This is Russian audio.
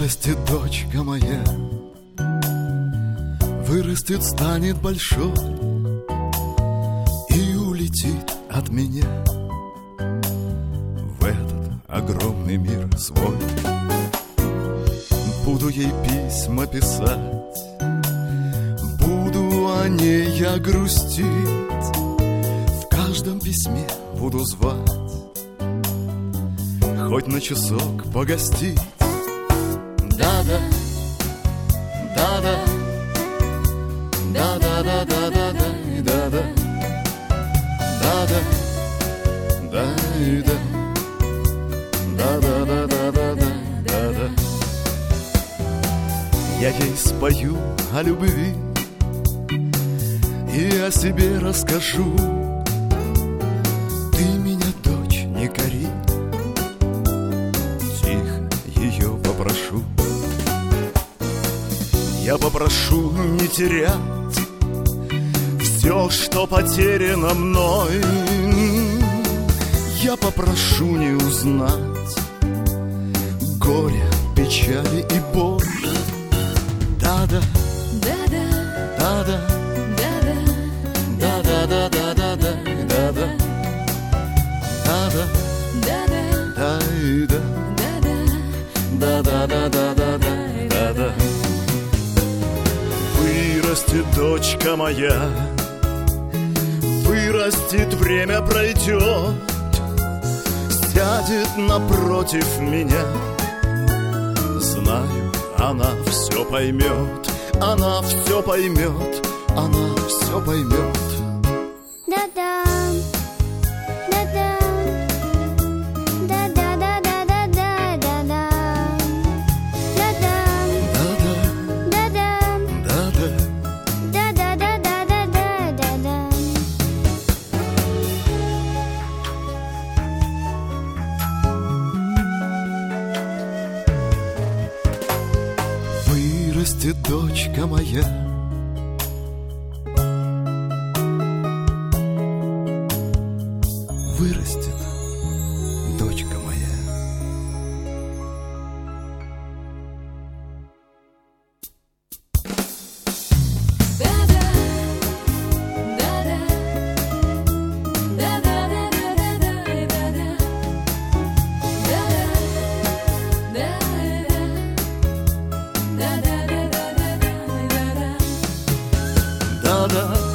Вырастет дочка моя, вырастет, станет большой и улетит от меня в этот огромный мир свой. Буду ей письма писать, буду о ней я грустить, в каждом письме буду звать, хоть на часок погостить. Да-да, да-да, да-да-да-да-да, да-да, да-да, да-да, да-да-да-да-да-да. Я ей спою о любви и о себе расскажу. Ты меня, дочь, не кори, тихо ее попрошу. Я попрошу не терять все, что потеряно мной. Я попрошу не узнать горя, печали и боль. Да-да, да-да, да-да, да-да, да-да, да-да, да-да, да-да, да-да, да-да, да-да, да-да. Вырастет дочка моя, вырастет, время пройдет, сядет напротив меня. Знаю, она все поймет, она все поймет, она все поймет. Да-да, да-да, да-да, да-да, да-да, да-да, да-да, да-да, да-да-да-да-да-да. Вырастет дочка моя, вырастет дочка моя. Да-да.